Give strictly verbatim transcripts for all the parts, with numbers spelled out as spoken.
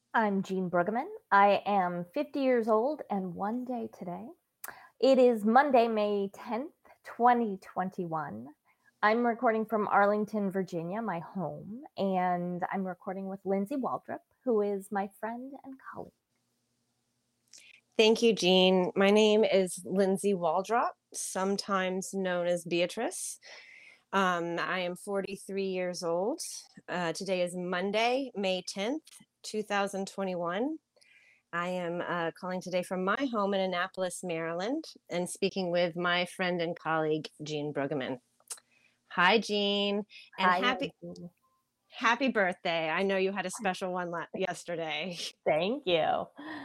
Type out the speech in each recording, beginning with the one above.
I'm Jean Bruggeman. I am fifty years old and one day today. It is Monday, May tenth, twenty twenty-one. I'm recording from Arlington, Virginia, my home, and I'm recording with Lindsay Waldrop, who is my friend and colleague. Thank you, Jean. My name is Lindsay Waldrop, sometimes known as Beatrice. Um, I am forty-three years old. Uh, today is Monday, May tenth, twenty twenty-one. I am uh, calling today from my home in Annapolis, Maryland, and speaking with my friend and colleague, Jean Bruggeman. Hi, Jean, and Hi, happy Lindsay. happy birthday. I know you had a special one la- yesterday. Thank you.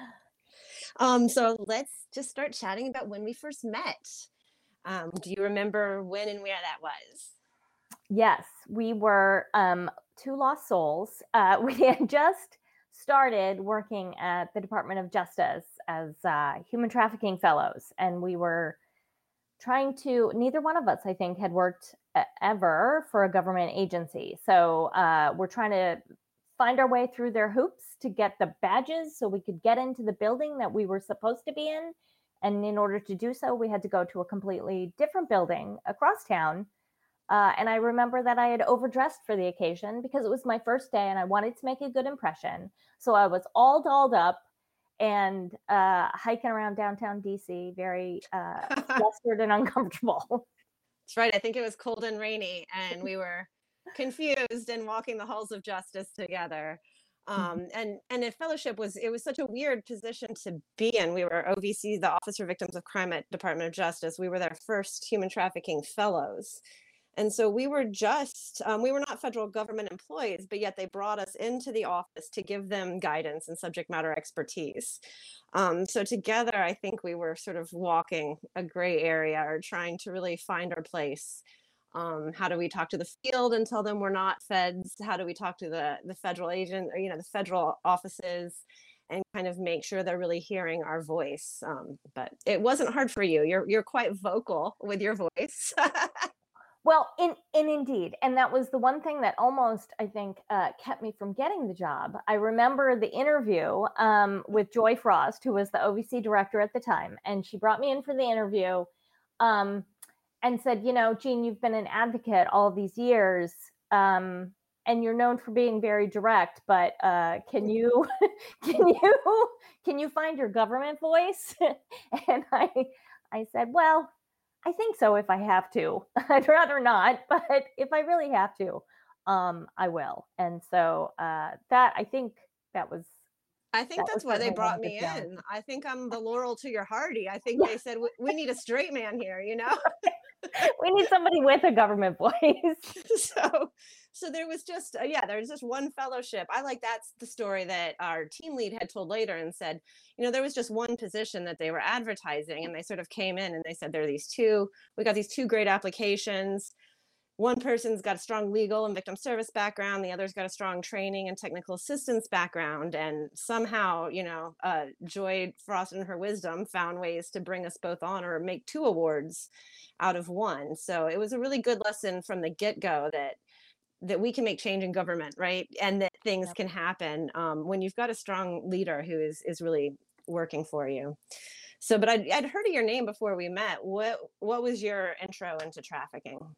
Um, so let's just start chatting about when we first met. Um, do you remember when and where that was? Yes, we were um, two lost souls. Uh, we had just started working at the Department of Justice as uh, human trafficking fellows, and we were trying to, neither one of us, I think, had worked ever for a government agency. So uh, we're trying to find our way through their hoops to get the badges so we could get into the building that we were supposed to be in. And in order to do so, we had to go to a completely different building across town. Uh, and I remember that I had overdressed for the occasion because it was my first day and I wanted to make a good impression. So I was all dolled up and uh, hiking around downtown D C, very uh, flustered and uncomfortable. That's right. I think it was cold and rainy, and we were confused and walking the halls of justice together. Um, and and in fellowship was it was such a weird position to be in. We were O V C, the Office for Victims of Crime at Department of Justice. We were their first human trafficking fellows. And so we were just, um, we were not federal government employees, but yet they brought us into the office to give them guidance and subject matter expertise. Um, so together, I think we were sort of walking a gray area or trying to really find our place. Um, how do we talk to the field and tell them we're not feds? How do we talk to the, the federal agent or, you know, the federal offices and kind of make sure they're really hearing our voice? Um, but it wasn't hard for you. You're, you're quite vocal with your voice. Well, in, in indeed, and that was the one thing that almost, I think, uh, kept me from getting the job. I remember the interview um, with Joy Frost, who was the O V C director at the time, and she brought me in for the interview um, and said, you know, Jean, you've been an advocate all these years, um, and you're known for being very direct, but uh, can you can you can you find your government voice? And I I said, well, I think so if I have to. I'd rather not, but if I really have to, um, I will. And so uh, that I think that was I that think was that's why they certainly one brought of the me challenges. in. I think I'm the Laurel to your Hardy. I think Yeah, they said we, we need a straight man here, you know. we need somebody with a government voice. so, so there was just uh, yeah, there was just one fellowship. I like that's the story that our team lead had told later and said, you know, there was just one position that they were advertising, and they sort of came in and they said there are these two. We got these two great applications. One person's got a strong legal and victim service background, the other's got a strong training and technical assistance background, and somehow, you know, uh, Joy Frost in her wisdom found ways to bring us both on or make two awards out of one. So it was a really good lesson from the get-go that that we can make change in government, right, and that things Yep. can happen um, when you've got a strong leader who is is really working for you. So, but I'd, I'd heard of your name before we met. What what was your intro into trafficking?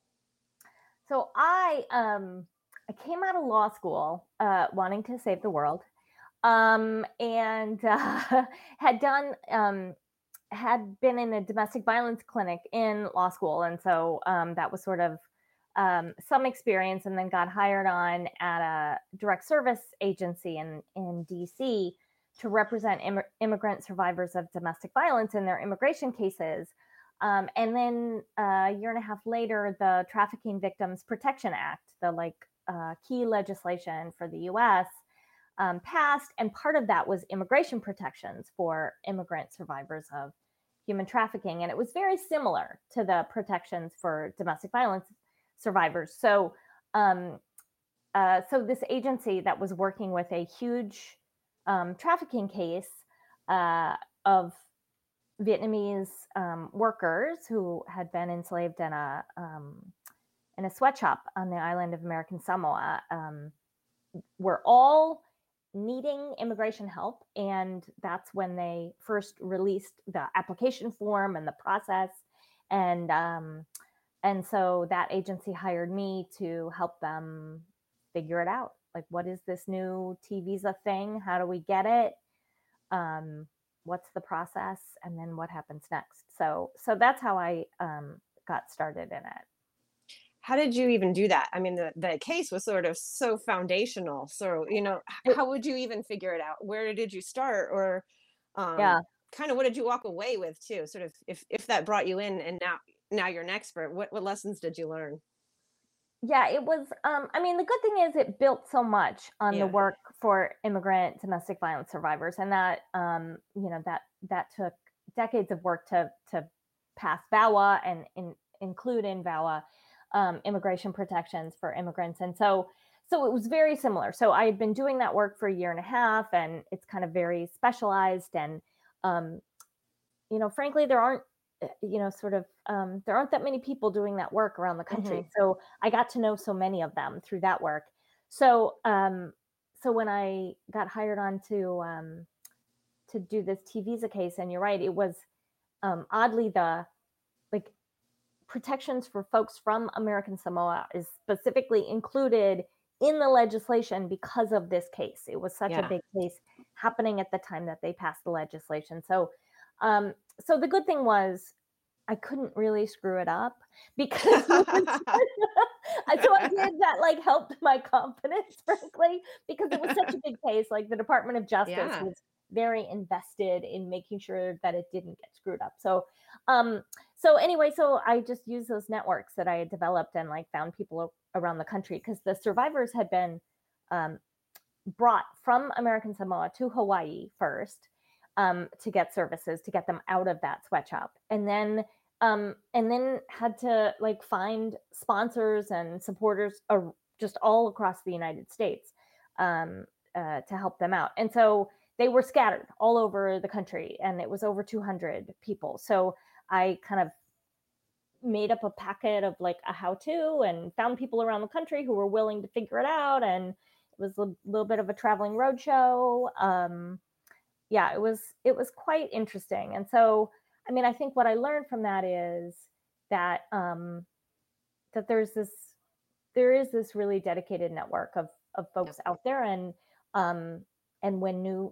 So I um, I came out of law school uh, wanting to save the world, um, and uh, had done um, had been in a domestic violence clinic in law school, and so um, that was sort of um, some experience, and then got hired on at a direct service agency in in D C to represent Im- immigrant survivors of domestic violence in their immigration cases. Um, and then uh, a year and a half later, the Trafficking Victims Protection Act, the like uh, key legislation for the U S, um, passed, and part of that was immigration protections for immigrant survivors of human trafficking, and it was very similar to the protections for domestic violence survivors. So, um, uh, so this agency that was working with a huge um, trafficking case uh, of Vietnamese um, workers who had been enslaved in a um, in a sweatshop on the island of American Samoa um, were all needing immigration help. And that's when they first released the application form and the process. And, um, and so that agency hired me to help them figure it out. Like, what is this new T visa thing? How do we get it? Um, what's the process? And then what happens next? So, so that's how I um, got started in it. How did you even do that? I mean, the, the case was sort of so foundational. So, you know, h- It- how would you even figure it out? Where did you start? Or um, yeah, kind of what did you walk away with too? Sort of if, if that brought you in and now now you're an expert, what, what lessons did you learn? yeah, it was. Um, I mean, the good thing is it built so much on the Yeah. work for immigrant domestic violence survivors, and that um, you know that that took decades of work to to pass VAWA and in, include in VAWA um, immigration protections for immigrants, and so so it was very similar. So I had been doing that work for a year and a half, and it's kind of very specialized, and um, you know, frankly, there aren't, uh, you know, sort of, um, there aren't that many people doing that work around the country. Hmm. So I got to know so many of them through that work. So, um, so when I got hired on to, um, to do this T visa case, and you're right, it was, um, oddly the, like, protections for folks from American Samoa is specifically included in the legislation because of this case. It was such a Yeah. big case happening at the time that they passed the legislation. So, um, so the good thing was I couldn't really screw it up because it was, so I did that like helped my confidence, frankly, because it was such a big case. Like the Department of Justice Yeah. was very invested in making sure that it didn't get screwed up. So, um, so anyway, so I just used those networks that I had developed and like found people around the country because the survivors had been um, brought from American Samoa to Hawaii first um, to get services to get them out of that sweatshop, and then um, and then had to like find sponsors and supporters uh, just all across the United States um, uh, to help them out, and so they were scattered all over the country, and it was over two hundred people. So I kind of made up a packet of like a how to and found people around the country who were willing to figure it out. And it was a little bit of a traveling roadshow. Um, yeah, it was, it was quite interesting. And so, I mean, I think what I learned from that is that, um, that there's this, there is this really dedicated network of, of Yep. folks out there. And, um, and when new,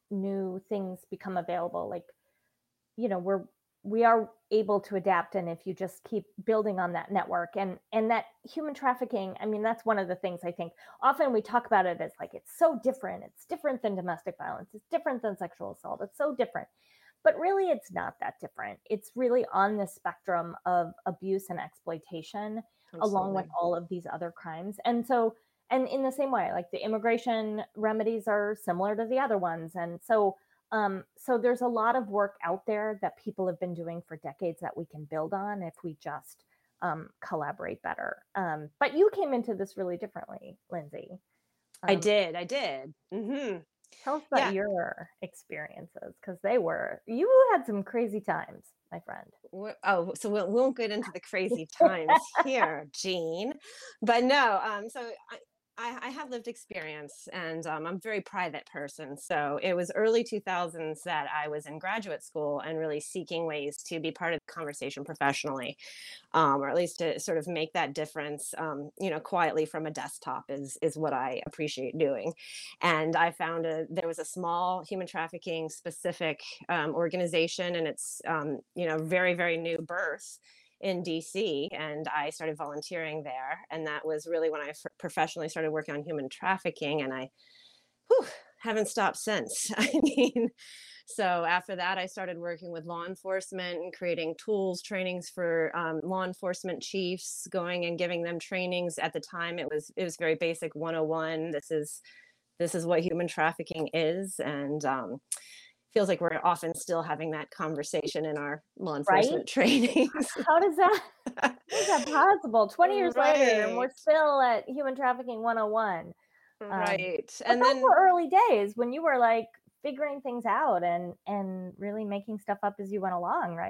new things become available, like you know we're we are able to adapt, and if you just keep building on that network and and that human trafficking, I mean that's one of the things I think often we talk about it as like it's so different, it's different than domestic violence, it's different than sexual assault, it's so different, but really it's not that different. It's really on the spectrum of abuse and exploitation along with Absolutely. all of these other crimes. And so and in the same way, like the immigration remedies are similar to the other ones. And so um, so there's a lot of work out there that people have been doing for decades that we can build on if we just um, collaborate better. Um, but you came into this really differently, Lindsay. I Um, did. I did. Hmm. tell us about Yeah. your experiences because they were, you had some crazy times, my friend. Wh- Oh, so we'll, we won't get into the crazy times here, Jean. But no, um, so I, I, I have lived experience and um, I'm a very private person. So it was early two thousands that I was in graduate school and really seeking ways to be part of the conversation professionally, um, or at least to sort of make that difference, um, you know, quietly from a desktop is, is what I appreciate doing. And I found a, there was a small human trafficking specific um, organization, and it's um, you know very very new birth in D C, and I started volunteering there, and that was really when I f- professionally started working on human trafficking, and I whew, haven't stopped since. I mean, so after that, I started working with law enforcement and creating tools, trainings for um, law enforcement chiefs, going and giving them trainings. At the time, it was it was very basic one oh one. This is this is what human trafficking is, and um, feels like we're often still having that conversation in our law Right? enforcement trainings. How does that, how is that possible? twenty years later, and we're Right, still at human trafficking one oh one. Um, right. but And those then were early days when you were like figuring things out and and really making stuff up as you went along, right?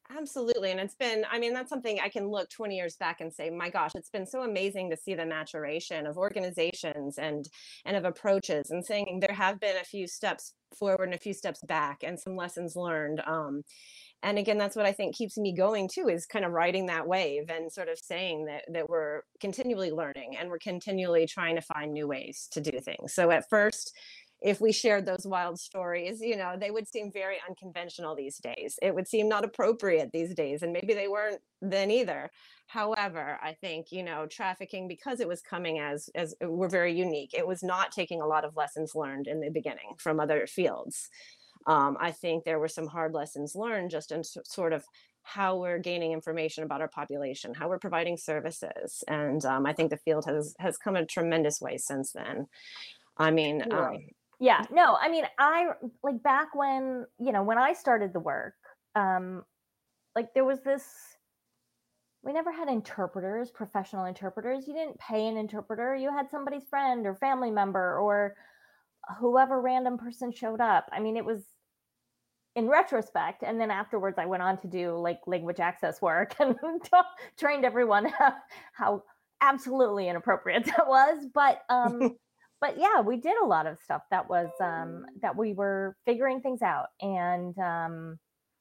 Absolutely. And it's been, I mean, that's something I can look twenty years back and say, my gosh, it's been so amazing to see the maturation of organizations and and of approaches, and saying there have been a few steps forward and a few steps back and some lessons learned. Um, and again, that's what I think keeps me going too, is kind of riding that wave and sort of saying that that we're continually learning and we're continually trying to find new ways to do things. So at first, if we shared those wild stories, you know, they would seem very unconventional these days. It would seem not appropriate these days, and maybe they weren't then either. However, I think, you know, trafficking, because it was coming as as we're very unique, it was not taking a lot of lessons learned in the beginning from other fields. Um, I think there were some hard lessons learned just in s- sort of how we're gaining information about our population, how we're providing services, and um, I think the field has has come a tremendous way since then. I mean, um, Totally. Yeah, no, I mean, I like back when, you know, when I started the work, um, like there was this, we never had interpreters, professional interpreters. You didn't pay an interpreter. You had somebody's friend or family member or whoever random person showed up. I mean, it was in retrospect, and then afterwards I went on to do like language access work and trained everyone how, how absolutely inappropriate that was. But um but yeah, we did a lot of stuff that was um that we were figuring things out. And um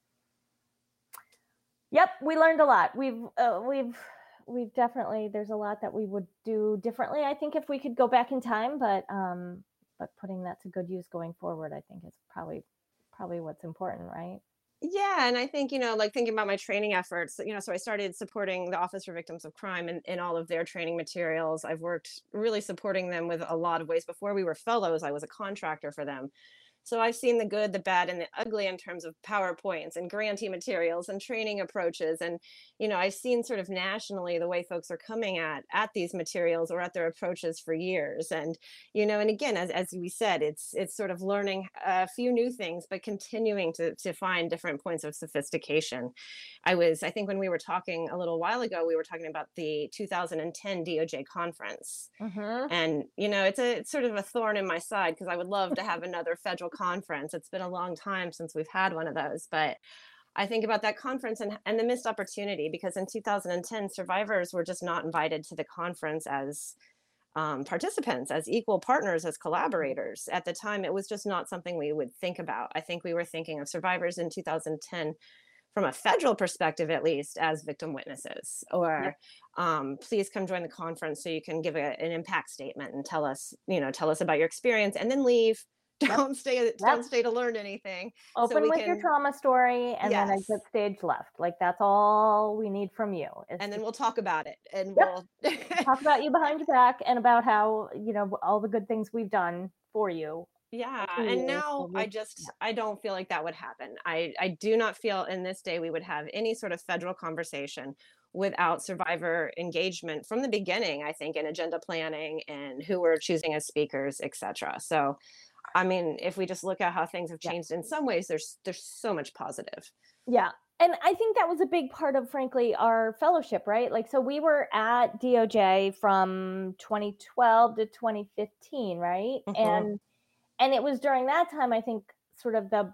yep, we learned a lot. We've uh, we've we've definitely, there's a lot that we would do differently, I think, if we could go back in time. But um but putting that to good use going forward, I think, is probably probably what's important, right? yeah, and I think, you know, like thinking about my training efforts, you know, so I started supporting the Office for Victims of Crime in, in all of their training materials. I've worked really supporting them with a lot of ways. Before we were fellows, I was a contractor for them. So I've seen the good, the bad, and the ugly in terms of PowerPoints and grantee materials and training approaches. And, you know, I've seen sort of nationally the way folks are coming at at these materials or at their approaches for years. And, you know, and again, as, as we said, it's it's sort of learning a few new things, but continuing to to find different points of sophistication. I was, I think when we were talking a little while ago, we were talking about the two thousand ten D O J conference. Mm-hmm. And, you know, it's a it's sort of a thorn in my side because I would love to have another federal conference. It's been a long time since we've had one of those, but I think about that conference and, and the missed opportunity, because in two thousand ten, survivors were just not invited to the conference as um, participants, as equal partners, as collaborators. At the time, it was just not something we would think about. I think we were thinking of survivors in two thousand ten from a federal perspective, at least, as victim witnesses, Yep. or um, please come join the conference so you can give a, an impact statement and tell us, you know, tell us about your experience, and then leave. Yep. Don't stay, Yep. don't stay to learn anything. So Open we with your can, trauma story and then yes, exit stage left. Like that's all we need from you is and then just, we'll talk about it, and yep, we'll, talk about you behind your back and about how, you know, all the good things we've done for you yeah. and to And you. So now I we'll, just, yeah. I don't feel like that would happen. I, I do not feel in this day we would have any sort of federal conversation without survivor engagement from the beginning, I think, in agenda planning and who we're choosing as speakers, et cetera. So, I mean, if we just look at how things have Yeah. changed in some ways, there's there's so much positive. Yeah. And I think that was a big part of, frankly, our fellowship, right? Like, so we were at D O J from twenty twelve to twenty fifteen, right? Hmm. And and it was during that time, I think, sort of the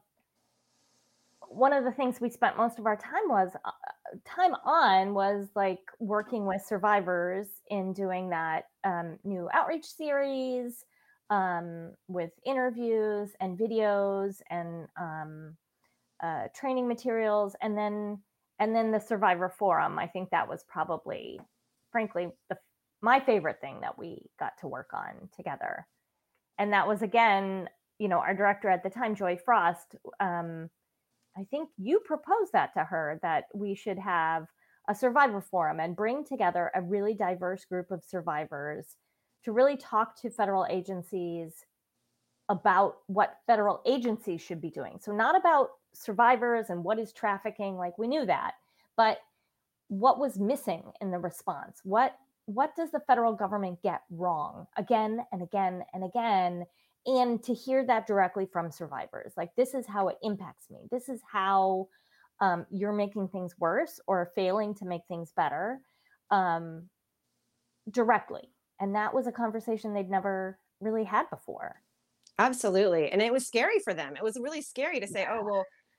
one of the things we spent most of our time was uh, time on was like working with survivors in doing that um, new outreach series um, with interviews and videos and um, uh, training materials, and then and then the survivor forum. I think that was probably, frankly, the my favorite thing that we got to work on together. And that was, again, you know, our director at the time, Joy Frost. um, I think you proposed that to her, that we should have a survivor forum and bring together a really diverse group of survivors to really talk to federal agencies about what federal agencies should be doing. So, not about survivors and what is trafficking, like we knew that, but what was missing in the response? What what does the federal government get wrong again and again and again? And to hear that directly from survivors, like, this is how it impacts me. This is how um, you're making things worse or failing to make things better, um, directly. And that was a conversation they'd never really had before. Absolutely. And it was scary for them. It was really scary to say, oh, well,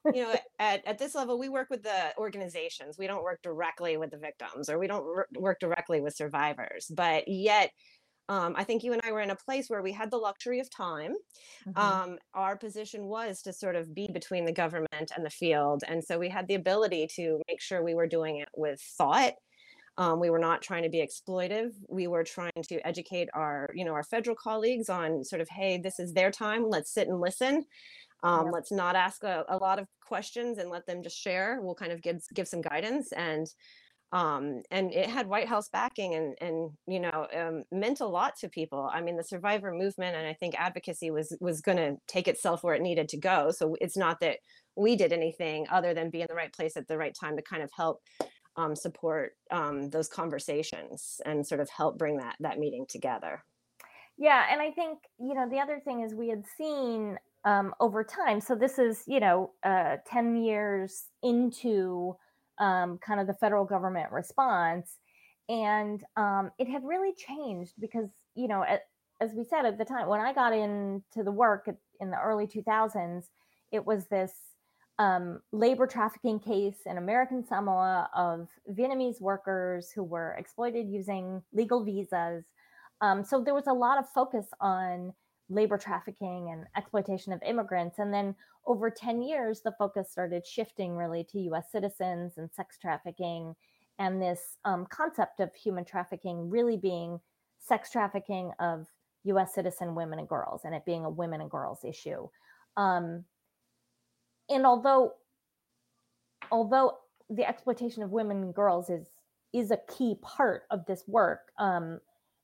you know, at, at this level, we work with the organizations. We don't work directly with the victims, or we don't r- work directly with survivors. But yet, um, I think you and I were in a place where we had the luxury of time. Mhm. Um, our position was to sort of be between the government and the field. And so we had the ability to make sure we were doing it with thought. Um, we were not trying to be exploitive. We were trying to educate our, you know, our federal colleagues on sort of, hey, this is their time. Let's sit and listen. Um, Yep. let's not ask a, a lot of questions and let them just share. We'll kind of give give some guidance, and um, and it had White House backing, and and you know um, meant a lot to people. I mean, the survivor movement and I think advocacy was was going to take itself where it needed to go. So it's not that we did anything other than be in the right place at the right time to kind of help um, support um, those conversations and sort of help bring that that meeting together. Yeah, and I think, you know, the other thing is we had seen um, over time. So this is, you know, uh, ten years into um, kind of the federal government response. And um, it had really changed because, you know, at, as we said at the time, when I got into the work at, in the early two thousands, it was this um, labor trafficking case in American Samoa of Vietnamese workers who were exploited using legal visas. Um, so there was a lot of focus on labor trafficking and exploitation of immigrants. And then over ten years, the focus started shifting really to U S citizens and sex trafficking, and this um, concept of human trafficking really being sex trafficking of U S citizen women and girls, and it being a women and girls issue. Um, and although although the exploitation of women and girls is is a key part of this work, um,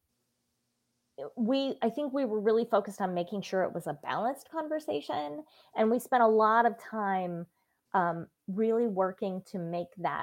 we I think we were really focused on making sure it was a balanced conversation, and we spent a lot of time um, really working to make that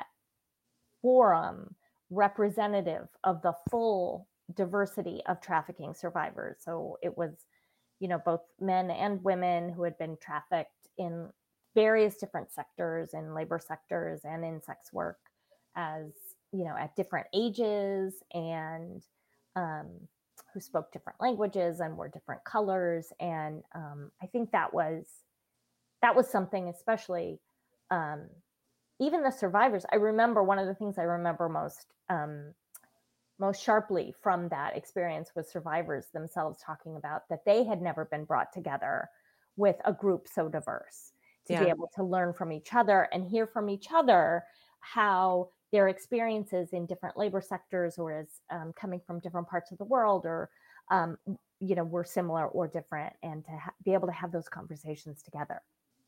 forum representative of the full diversity of trafficking survivors. So it was, you know, both men and women who had been trafficked in various different sectors, in labor sectors and in sex work, as you know, at different ages, and um, who spoke different languages and were different colors. And um, I think that was that was something, especially um, even the survivors. I remember one of the things I remember most um, most sharply from that experience was survivors themselves talking about that they had never been brought together with a group so diverse, to be Yeah. able to learn from each other and hear from each other how their experiences in different labor sectors, or as um, coming from different parts of the world, or um, you know, were similar or different, and to ha- be able to have those conversations together.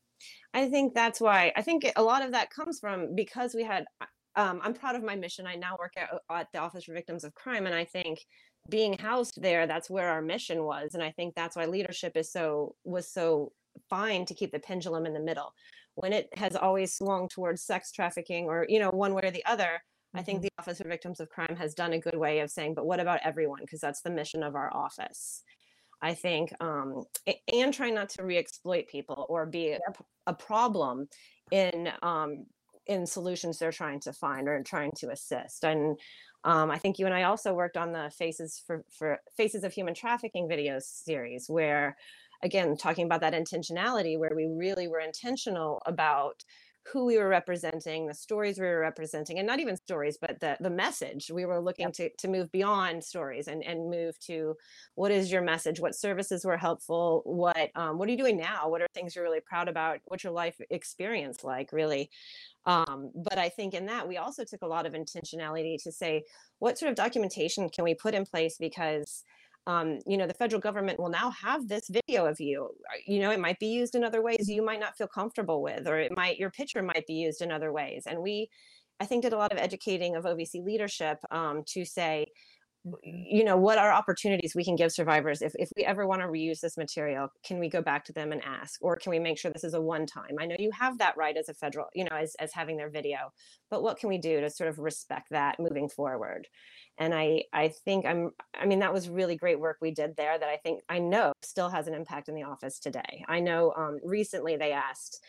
I think that's why I think a lot of that comes from because we had um, I'm proud of my mission. I now work at, at the Office for Victims of Crime, and I think being housed there, that's where our mission was, and I think that's why leadership is so was so fine to keep the pendulum in the middle. When it has always swung towards sex trafficking, or you know, one way or the other, I think Mm-hmm. the Office for Victims of Crime has done a good way of saying, but what about everyone? Because that's the mission of our office. I think, um, and trying not to re-exploit people or be a, Yep. a problem in um, in solutions they're trying to find or trying to assist. And um, I think you and I also worked on the Faces for, for Faces of Human Trafficking video series, where, again, talking about that intentionality, where we really were intentional about who we were representing, the stories we were representing, and not even stories, but the the message. We were looking Yep. to to move beyond stories and and move to what is your message, what services were helpful, what um, what are you doing now, what are things you're really proud about, what's your life experience like, really. Um, but I think in that we also took a lot of intentionality to say what sort of documentation can we put in place, because um, you know, the federal government will now have this video of you. You know, it might be used in other ways you might not feel comfortable with, or it might your picture might be used in other ways. And we, I think, did a lot of educating of O V C leadership um, to say, Mm-hmm. you know, what are opportunities we can give survivors if, if we ever want to reuse this material. Can we go back to them and ask, or can we make sure this is a one time? I know you have that right as a federal, you know, as, as having their video, but what can we do to sort of respect that moving forward? And i i think i'm I mean, that was really great work we did there that I think I know still has an impact in the office today. I know um, recently they asked,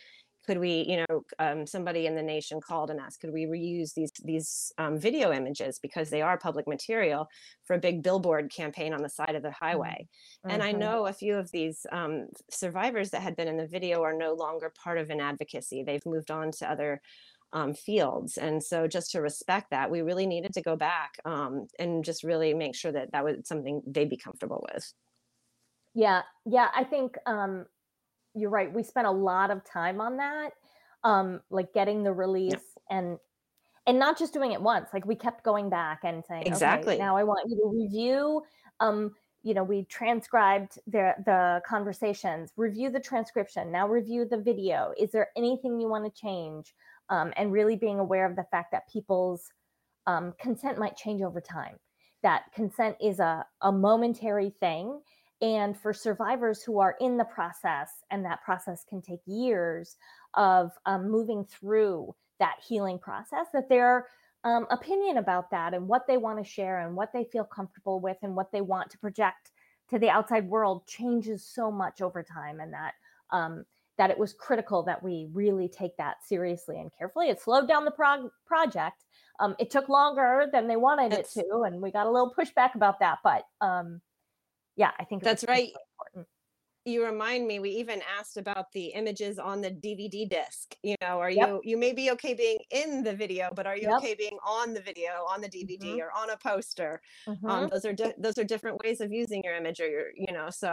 could we, you know, um, somebody in the nation called and asked, could we reuse these these um, video images because they are public material for a big billboard campaign on the side of the highway? And I Mhm. know a few of these um, survivors that had been in the video are no longer part of an advocacy. They've moved on to other um, fields. And so just to respect that, we really needed to go back um, and just really make sure that that was something they'd be comfortable with. Yeah, yeah, I think, um, you're right, we spent a lot of time on that, um, like, getting the Yeah, release and and not just doing it once, like, we kept going back and saying, "Okay, exactly. now I want you to review," um, you know, we transcribed the the conversations, "Review the transcription, now review the video. Is there anything you wanna change?" Um, and really being aware of the fact that people's, um, consent might change over time. That consent is a, a momentary thing. And for survivors who are in the process, and that process can take years of um, moving through that healing process, that their um, opinion about that and what they want to share and what they feel comfortable with and what they want to project to the outside world changes so much over time. And that um, that it was critical that we really take that seriously and carefully. It slowed down the prog- project, um, it took longer than they wanted it That's to, and we got a little pushback about that. But um, yeah, I think it was that's right. critically important. You remind me, we even asked about the images on the D V D disc. You know, are Yep. you, you may be okay being in the video, but are you Yep. okay being on the video, on the Hmm. D V D or on a poster? Um, Hmm. those are, di- those are different ways of using your image or your, you know, so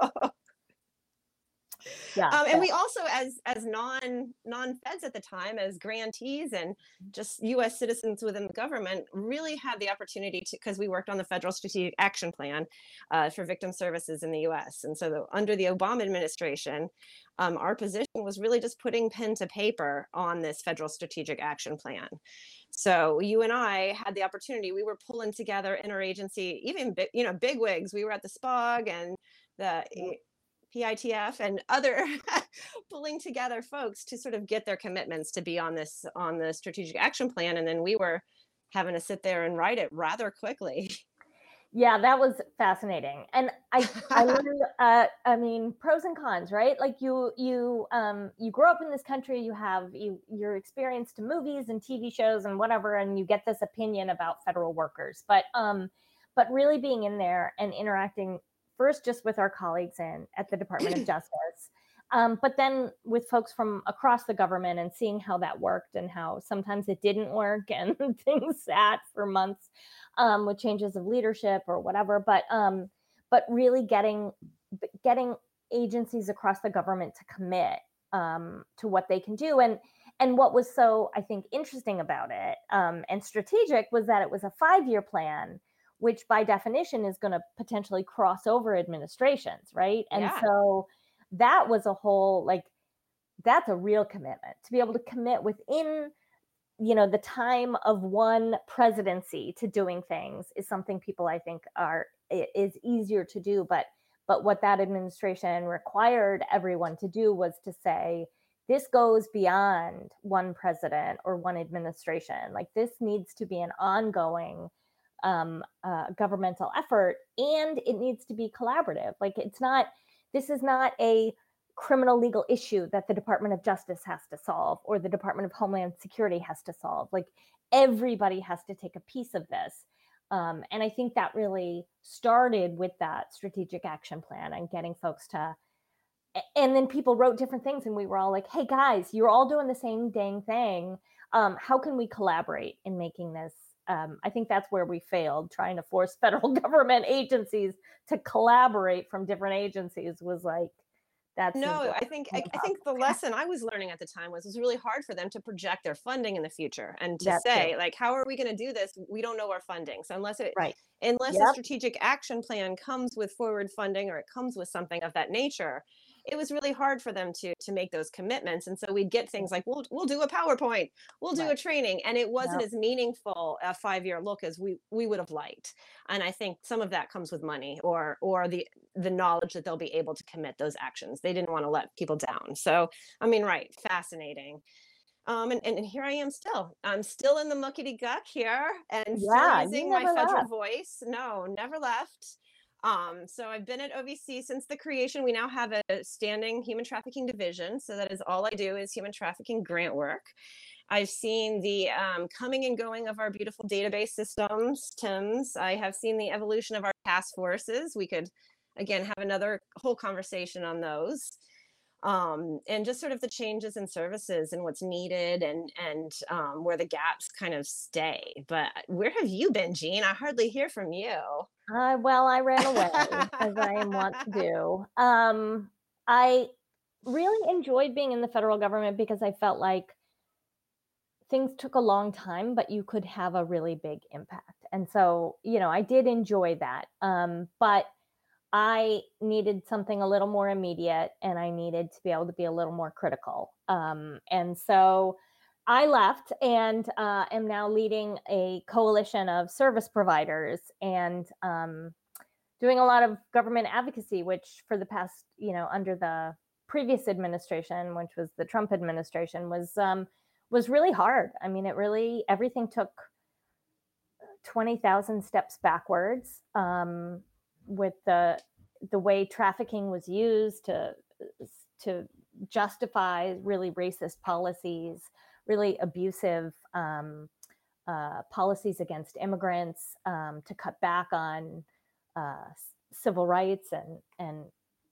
Yeah. Um, and Yeah. we also, as as non non feds at the time, as grantees and just U S citizens within the government, really had the opportunity to, because we worked on the federal strategic action plan uh, for victim services in the U S. And so, the, under the Obama administration, um, our position was really just putting pen to paper on this federal strategic action plan. So you and I had the opportunity. We were pulling together interagency, even you know bigwigs. We were at the SPOG and the Yep. P I T F and other pulling together folks to sort of get their commitments to be on this on the strategic action plan, and then we were having to sit there and write it rather quickly. Yeah, that was fascinating. And I I learned uh I mean pros and cons, right? Like you you um you grow up in this country, you have you you're experienced to movies and T V shows and whatever, and you get this opinion about federal workers. But um but really being in there and interacting first just with our colleagues in at the Department of Justice. Um, but then with folks from across the government and seeing how that worked and how sometimes it didn't work and things sat for months um, with changes of leadership or whatever. But um, but really getting getting agencies across the government to commit um, to what they can do. And and what was so I think interesting about it um, and strategic was that it was a five year plan, which by definition is going to potentially cross over administrations, right? And Yeah. so that was a whole like that's a real commitment to be able to commit within you know the time of one presidency to doing things is something people I think are is easier to do. But but what that administration required everyone to do was to say this goes beyond one president or one administration. Like this needs to be an ongoing um, uh, governmental effort, and it needs to be collaborative. Like it's not this is not a criminal legal issue that the Department of Justice has to solve or the Department of Homeland Security has to solve. Like everybody has to take a piece of this. Um, and I think that really started with that strategic action plan and getting folks to, and then people wrote different things and we were all like, hey guys, you're all doing the same dang thing. Um, how can we collaborate in making this? Um, I think that's where we failed, trying to force federal government agencies to collaborate from different agencies was like, that seemed No, like I think an I, I think impossible the task. lesson I was learning at the time was it was really hard for them to project their funding in the future and to That too. say like, how are we going to do this? We don't know our funding. So unless it Right. unless a Yep. strategic action plan comes with forward funding or it comes with something of that nature, it was really hard for them to to make those commitments. And so we'd get things like we'll we'll do a PowerPoint, we'll do Right. a training, and it wasn't Yep. as meaningful a five year look as we we would have liked. And I think some of that comes with money or or the the knowledge that they'll be able to commit those actions. They didn't want to let people down. So, I mean, right, fascinating. Um, and, and here I am still. I'm still in the muckety guck here and still Yeah, you using my never federal left. voice. No, never left. Um, so I've been at O V C since the creation. We now have a standing human trafficking division. So that is all I do is human trafficking grant work. I've seen the um, coming and going of our beautiful database systems, TIMS. I have seen the evolution of our task forces. We could, again, have another whole conversation on those. Um, and just sort of the changes in services and what's needed and and um, where the gaps kind of stay. But where have you been, Jean? I hardly hear from you. Uh, well, I ran away, as I am wont to do. Um, I really enjoyed being in the federal government because I felt like things took a long time, but you could have a really big impact. And so, you know, I did enjoy that. Um, but I needed something a little more immediate and I needed to be able to be a little more critical. Um, and so I left and uh, am now leading a coalition of service providers and um, doing a lot of government advocacy, which for the past, you know, under the previous administration, which was the Trump administration, was um, was really hard. I mean, it really everything took twenty thousand steps backwards um, with the the way trafficking was used to to justify really racist policies, really abusive um, uh, policies against immigrants, um, to cut back on uh, civil rights and and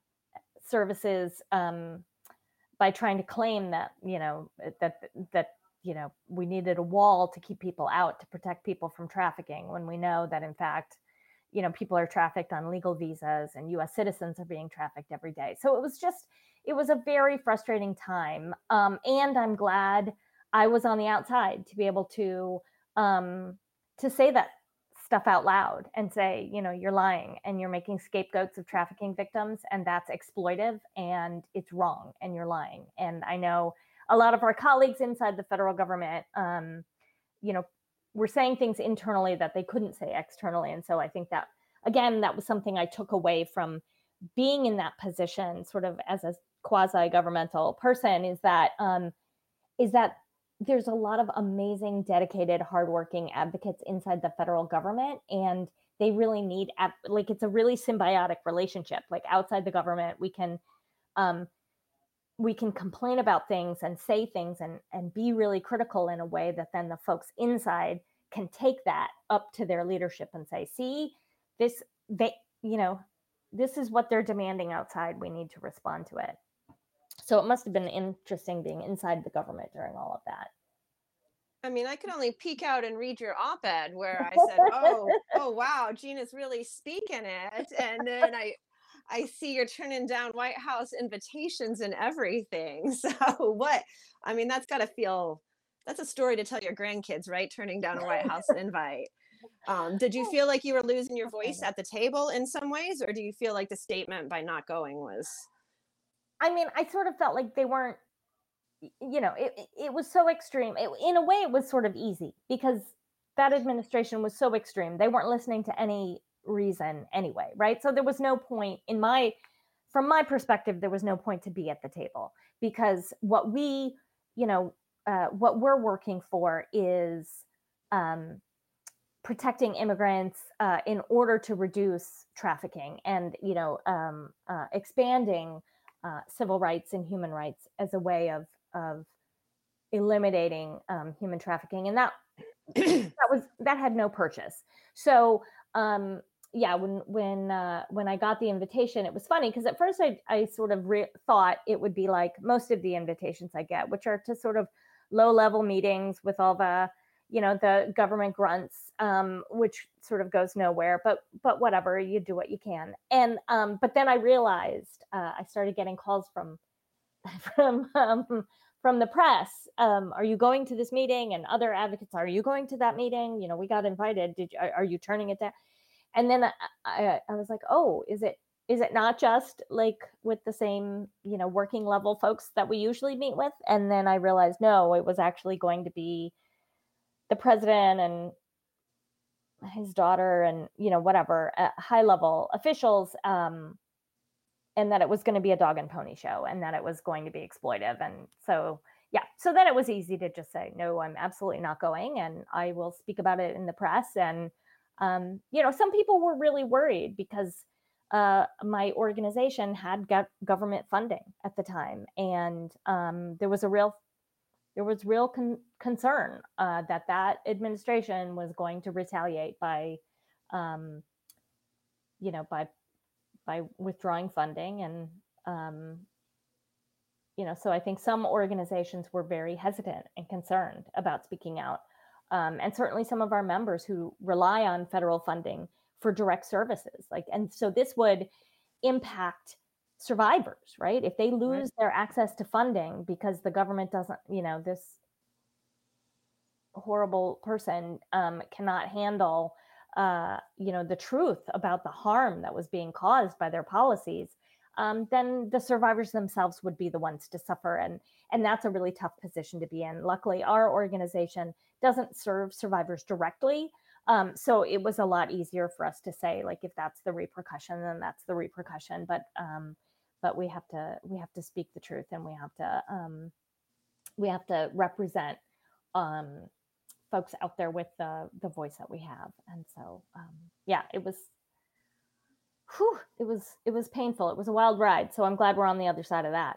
services um, by trying to claim that you know that that you know we needed a wall to keep people out to protect people from trafficking when we know that in fact you know people are trafficked on legal visas and U S citizens are being trafficked every day. So it was just it was a very frustrating time, um, and I'm glad I was on the outside to be able to um, to say that stuff out loud and say, you know, you're lying and you're making scapegoats of trafficking victims, and that's exploitive and it's wrong and you're lying. And I know a lot of our colleagues inside the federal government, um, you know, were saying things internally that they couldn't say externally. And so I think that, again, that was something I took away from being in that position, sort of as a quasi governmental person, is that um, is that there's a lot of amazing, dedicated, hardworking advocates inside the federal government, and they really need like it's a really symbiotic relationship. Like outside the government, we can um, we can complain about things and say things and and be really critical in a way that then the folks inside can take that up to their leadership and say, see, this they you know this is what they're demanding outside. We need to respond to it. So it must have been interesting being inside the government during all of that. I mean, I could only peek out and read your op-ed where I said, "Oh, oh wow, Gina's really speaking it," and then I, I see you're turning down White House invitations and everything. So what? I mean, that's got to feel. That's a story to tell your grandkids, right? Turning down a White House invite. Um, did you feel like you were losing your voice at the table in some ways, or do you feel like the statement by not going was? I mean, I sort of felt like they weren't, you know, it, it was so extreme. It, in a way, it was sort of easy because that administration was so extreme. They weren't listening to any reason anyway, right? So there was no point in my, from my perspective, there was no point to be at the table because what we, you know, uh, what we're working for is um, protecting immigrants uh, in order to reduce trafficking and, you know, um, uh, expanding uh, civil rights and human rights as a way of of eliminating um, human trafficking, and that that was that had no purchase. So um, yeah, when when uh, when I got the invitation, it was funny because at first I I sort of re- thought it would be like most of the invitations I get, which are to sort of low level meetings with all the you know the government grunts, um, which sort of goes nowhere. But but whatever, you do what you can. And um, but then I realized uh, I started getting calls from from um, from the press. Um, are you going to this meeting? And other advocates, are you going to that meeting? You know, we got invited. Did you, are, are you turning it down? And then I, I, I was like, oh, is it is it not just like with the same you know working level folks that we usually meet with? And then I realized no, it was actually going to be the president and his daughter and you know whatever uh, high level officials. Um, and that it was going to be a dog and pony show and that it was going to be exploitive. And so, yeah, so then it was easy to just say, no, I'm absolutely not going. And I will speak about it in the press. And, um, you know, some people were really worried because uh, my organization had go- government funding at the time, and um, there was a real there was real con- concern uh, that that administration was going to retaliate by, um, you know, by by withdrawing funding, and um, you know, so I think some organizations were very hesitant and concerned about speaking out, um, and certainly some of our members who rely on federal funding for direct services, like, and so this would impact survivors, right? If they Right. lose their access to funding because the government doesn't, you know, this horrible person um, cannot handle, uh, you know, the truth about the harm that was being caused by their policies, um, then the survivors themselves would be the ones to suffer, and and that's a really tough position to be in. Luckily, our organization doesn't serve survivors directly, um, so it was a lot easier for us to say, like, if that's the repercussion, then that's the repercussion. But um, but we have to we have to speak the truth, and we have to um, we have to represent um, folks out there with the the voice that we have. And so um, yeah, it was whew, it was it was painful. It was a wild ride. So I'm glad we're on the other side of that.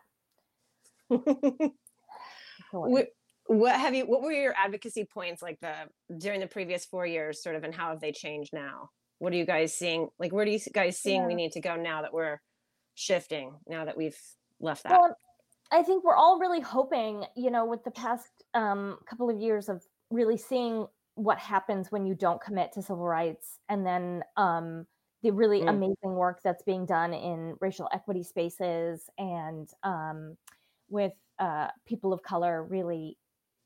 what, what have you? What were your advocacy points like the during the previous four years, sort of, and how have they changed now? What are you guys seeing? Like, where do you guys seeing we Yeah. need to go now that we're shifting? Now that we've left that. Well, I think we're all really hoping, you know, with the past um, couple of years of really seeing what happens when you don't commit to civil rights, and then um, the really Mm. amazing work that's being done in racial equity spaces, and um, with uh, people of color really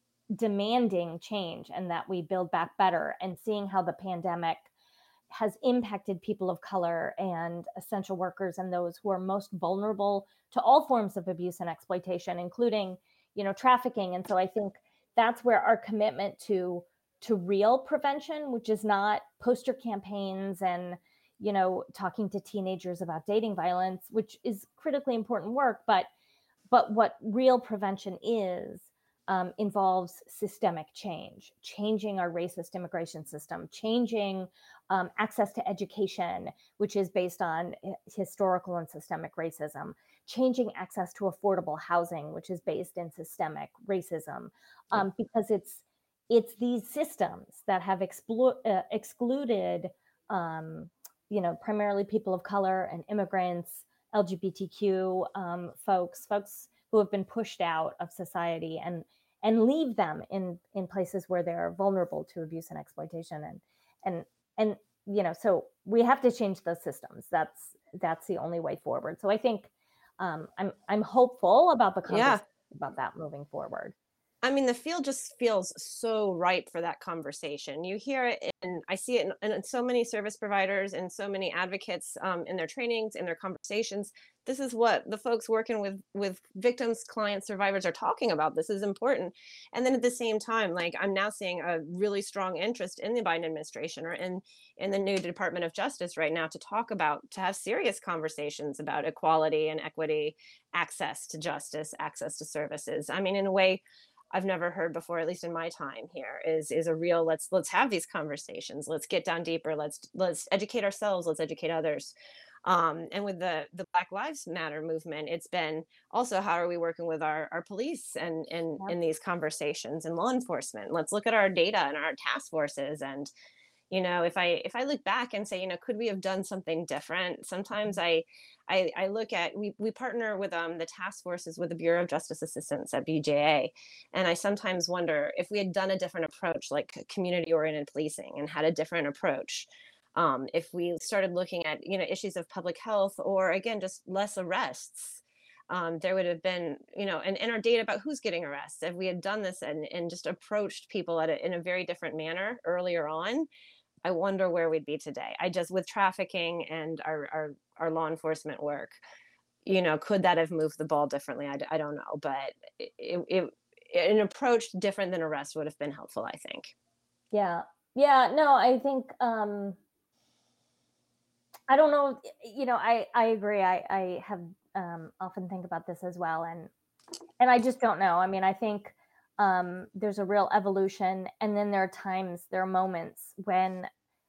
demanding change, and that we build back better, and seeing how the pandemic has impacted people of color and essential workers and those who are most vulnerable to all forms of abuse and exploitation, including, you know, trafficking. And so I think that's where our commitment to to real prevention, which is not poster campaigns and, you know, talking to teenagers about dating violence, which is critically important work, but but what real prevention is, um, involves systemic change, changing our racist immigration system, changing um, access to education, which is based on historical and systemic racism, changing access to affordable housing, which is based in systemic racism, Yeah. um, because it's it's these systems that have explo- uh, excluded, um, you know, primarily people of color and immigrants, L G B T Q um, folks, folks who have been pushed out of society, and and leave them in in places where they're vulnerable to abuse and exploitation, and and and you know, so we have to change those systems. That's that's the only way forward. So I think um, I'm I'm hopeful about the Yeah. conversation about that moving forward. I mean, the field just feels so ripe for that conversation. You hear it, and I see it in, in so many service providers and so many advocates um, in their trainings, in their conversations. This is what the folks working with with victims, clients, survivors are talking about. This is important. And then at the same time, like, I'm now seeing a really strong interest in the Biden administration or in in the new Department of Justice right now to talk about, to have serious conversations about equality and equity, access to justice, access to services. I mean, in a way I've never heard before, at least in my time here, is is a real, let's let's have these conversations. Let's get down deeper. Let's let's educate ourselves. Let's educate others. Um, and with the the Black Lives Matter movement, it's been also, how are we working with our our police and in Yep. in these conversations, and law enforcement? Let's look at our data and our task forces. And you know, if i if i look back and say, you know, could we have done something different? Sometimes i i, I look at, we, we partner with um, the task forces with the Bureau of Justice Assistance at B J A, and I sometimes wonder if we had done a different approach, like community oriented policing, and had a different approach, um, if we started looking at, you know, issues of public health, or again, just less arrests, um, there would have been, you know, and, and our data about who's getting arrested, if we had done this and, and just approached people at a, in a very different manner earlier on, I wonder where we'd be today. I just, with trafficking and our, our, our law enforcement work, you know, could that have moved the ball differently? I, I don't know, but it, it, an approach different than arrest would have been helpful, I think. Yeah. Yeah. No, I think um, I don't know. You know, I I agree. I I have um, often think about this as well, and and I just don't know. I mean, I think um, there's a real evolution, and then there are times, there are moments when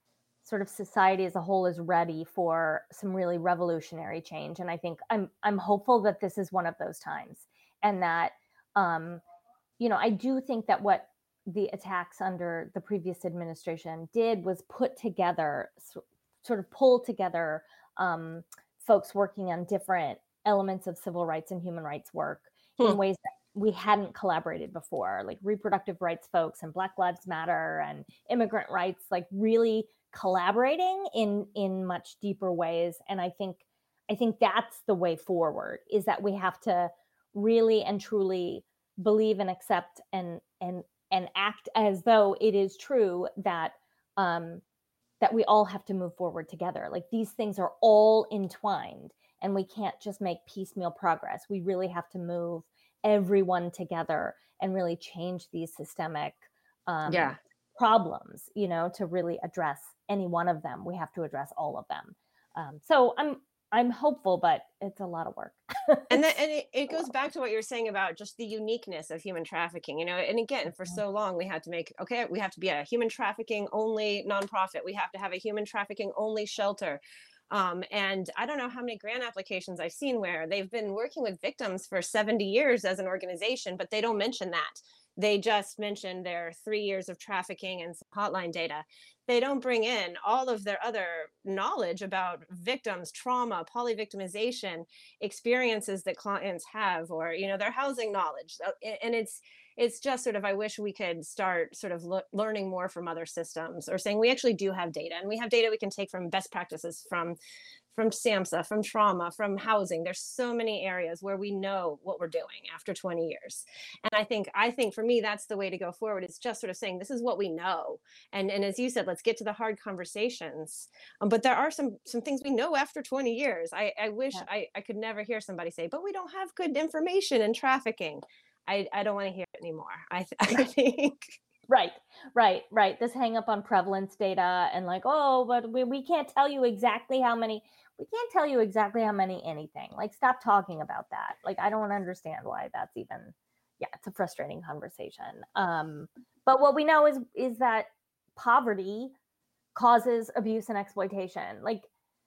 sort of society as a whole is ready for some really revolutionary change. And I think I'm I'm hopeful that this is one of those times, and that um, you know, I do think that what the attacks under the previous administration did was put together, so, sort of pull together um, folks working on different elements of civil rights and human rights work in Hmm. ways that we hadn't collaborated before, like reproductive rights folks and Black Lives Matter and immigrant rights, like really collaborating in in much deeper ways. And I think I think that's the way forward, is that we have to really and truly believe and accept and and and act as though it is true that um, that we all have to move forward together. Like these things are all entwined, and we can't just make piecemeal progress. We really have to move everyone together and really change these systemic um, Yeah. problems. You know, to really address any one of them, we have to address all of them. Um, so I'm I'm hopeful, but it's a lot of work. And then It's and it, it goes back to what you're saying about just the uniqueness of human trafficking, you know. And again, for so long we had to make, okay, we have to be a human trafficking only nonprofit, we have to have a human trafficking only shelter. Um, and I don't know how many grant applications I've seen where they've been working with victims for seventy years as an organization, but they don't mention that. They just mention their three years of trafficking and some hotline data. They don't bring in all of their other knowledge about victims, trauma, polyvictimization, experiences that clients have, or you know, their housing knowledge. Uh, and it's it's just sort of, I wish we could start sort of lo- learning more from other systems, or saying we actually do have data, and we have data we can take from best practices from from SAMHSA, from trauma, from housing. There's so many areas where we know what we're doing after twenty years. And I think I think for me that's the way to go forward. It's just sort of saying this is what we know. And and as you said, let's get to the hard conversations. Um, but there are some some things we know after twenty years. I, I wish yeah. I, I could never hear somebody say, but we don't have good information in trafficking. I, I don't want to hear it anymore. I, th- I think. Right, right, right. This hang up on prevalence data and like, oh, but we, we can't tell you exactly how many, we can't tell you exactly how many anything. Like, stop talking about that. Like, I don't understand why that's even, yeah, it's a frustrating conversation. Um, but what we know is is that poverty causes abuse and exploitation. Like,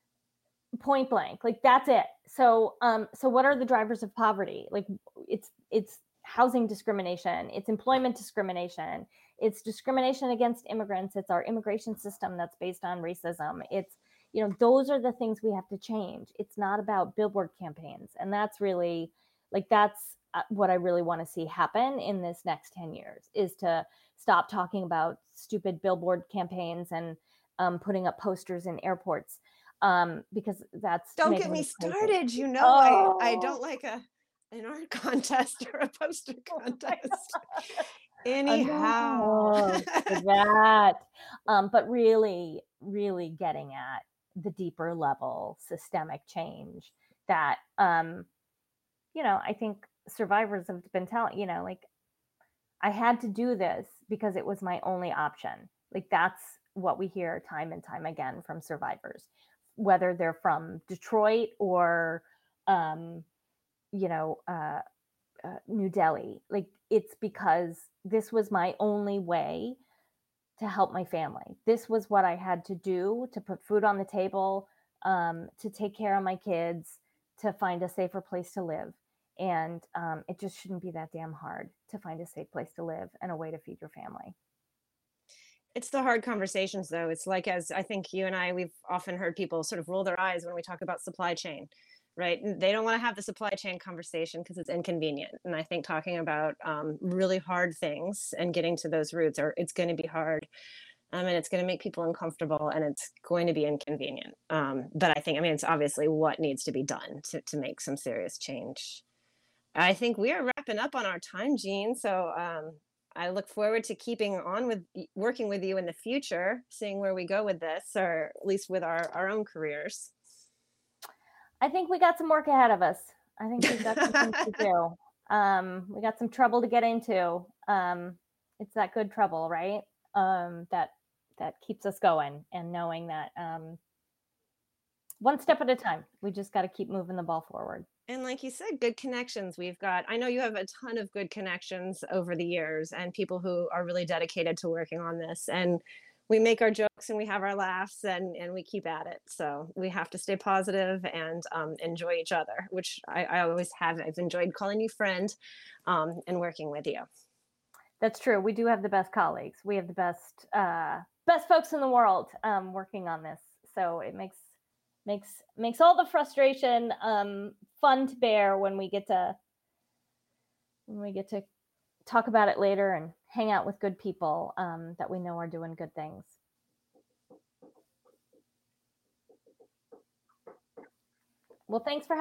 point blank, like that's it. So um so what are the drivers of poverty? Like it's it's housing discrimination, it's employment discrimination, it's discrimination against immigrants, it's our immigration system that's based on racism. It's, you know, those are the things we have to change. It's not about billboard campaigns. And that's really, like, that's uh, what I really want to see happen in this next ten years, is to stop talking about stupid billboard campaigns and um, putting up posters in airports, um, because that's Don't get making me me crazy. started. You know, I, I Oh, don't like a an art contest or a poster oh my contest. God. Anyhow. Enough with that. Um, but really, really getting at the deeper level systemic change that, um, you know, I think survivors have been telling, you know, like, I had to do this because it was my only option. Like, that's what we hear time and time again from survivors, whether they're from Detroit or, um, you know, uh, uh, New Delhi. Like, it's because this was my only way to help my family. This was what I had to do to put food on the table, um, to take care of my kids, to find a safer place to live. And um, it just shouldn't be that damn hard to find a safe place to live and a way to feed your family. It's the hard conversations, though. It's like, as I think you and I, we've often heard people sort of roll their eyes when we talk about supply chain, right? They don't want to have the supply chain conversation because it's inconvenient. And I think talking about um, really hard things and getting to those roots, are it's going to be hard. Um, and it's going to make people uncomfortable, and it's going to be inconvenient. Um, but I think, I mean, it's obviously what needs to be done to, to make some serious change. I think we are wrapping up on our time, Jean. So um, I look forward to keeping on with working with you in the future, seeing where we go with this, or at least with our, our own careers. I think we got some work ahead of us. I think we've got some things to do. Um, we got some trouble to get into. Um, it's that good trouble, right? Um, that that keeps us going, and knowing that um, one step at a time, we just got to keep moving the ball forward. And like you said, good connections. We've got, I know you have a ton of good connections over the years, and people who are really dedicated to working on this. And we make our jokes and we have our laughs and and we keep at it. So we have to stay positive and um, enjoy each other, which I, I always have. I've enjoyed calling you friend um, and working with you. That's true. We do have the best colleagues. We have the best uh, best folks in the world um, working on this. So it makes makes makes all the frustration um, fun to bear when we get to when we get to talk about it later and hang out with good people um, that we know are doing good things. Well, thanks for